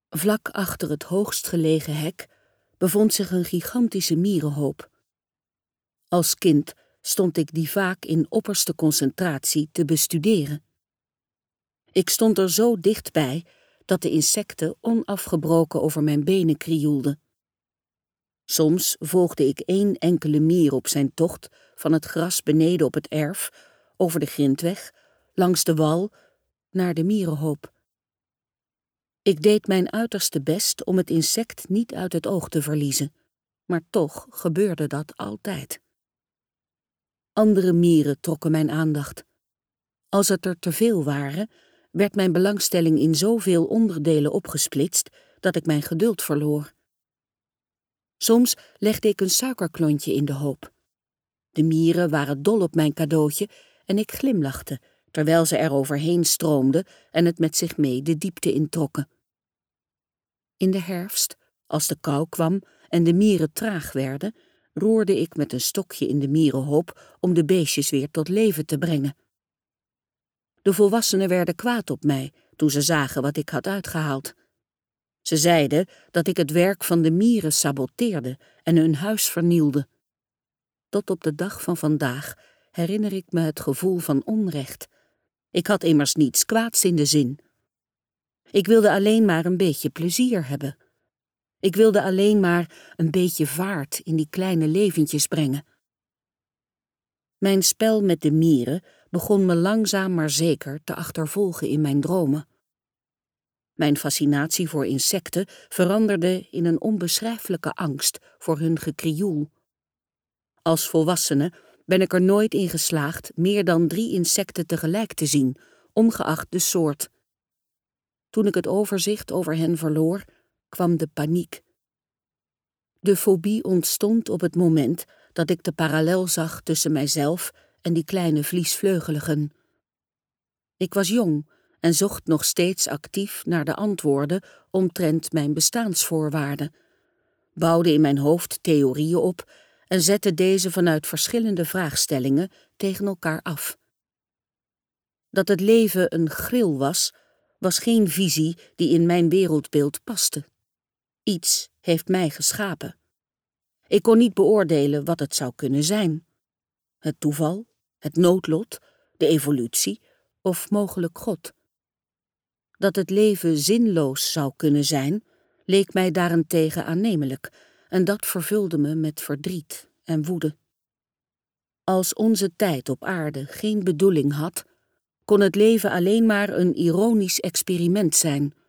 Vlak achter het hoogst gelegen hek bevond zich een gigantische mierenhoop. Als kind stond ik die vaak in opperste concentratie te bestuderen. Ik stond er zo dichtbij dat de insecten onafgebroken over mijn benen krioelden. Soms volgde ik één enkele mier op zijn tocht van het gras beneden op het erf, over de grindweg, langs de wal, naar de mierenhoop. Ik deed mijn uiterste best om het insect niet uit het oog te verliezen, maar toch gebeurde dat altijd. Andere mieren trokken mijn aandacht. Als het er te veel waren, werd mijn belangstelling in zoveel onderdelen opgesplitst dat ik mijn geduld verloor. Soms legde ik een suikerklontje in de hoop. De mieren waren dol op mijn cadeautje en ik glimlachte, terwijl ze er overheen stroomden en het met zich mee de diepte introkken. In de herfst, als de kou kwam en de mieren traag werden, roerde ik met een stokje in de mierenhoop om de beestjes weer tot leven te brengen. De volwassenen werden kwaad op mij toen ze zagen wat ik had uitgehaald. Ze zeiden dat ik het werk van de mieren saboteerde en hun huis vernielde. Tot op de dag van vandaag herinner ik me het gevoel van onrecht. Ik had immers niets kwaads in de zin. Ik wilde alleen maar een beetje plezier hebben. Ik wilde alleen maar een beetje vaart in die kleine leventjes brengen. Mijn spel met de mieren begon me langzaam maar zeker te achtervolgen in mijn dromen. Mijn fascinatie voor insecten veranderde in een onbeschrijfelijke angst voor hun gekrioel. Als volwassene ben ik er nooit in geslaagd meer dan 3 insecten tegelijk te zien, ongeacht de soort. Toen ik het overzicht over hen verloor, kwam de paniek. De fobie ontstond op het moment dat ik de parallel zag tussen mijzelf en die kleine vliesvleugeligen. Ik was jong en zocht nog steeds actief naar de antwoorden omtrent mijn bestaansvoorwaarden, bouwde in mijn hoofd theorieën op en zette deze vanuit verschillende vraagstellingen tegen elkaar af. Dat het leven een gril was, was geen visie die in mijn wereldbeeld paste. Iets heeft mij geschapen. Ik kon niet beoordelen wat het zou kunnen zijn. Het toeval, het noodlot, de evolutie of mogelijk God. Dat het leven zinloos zou kunnen zijn, leek mij daarentegen aannemelijk en dat vervulde me met verdriet en woede. Als onze tijd op aarde geen bedoeling had, kon het leven alleen maar een ironisch experiment zijn,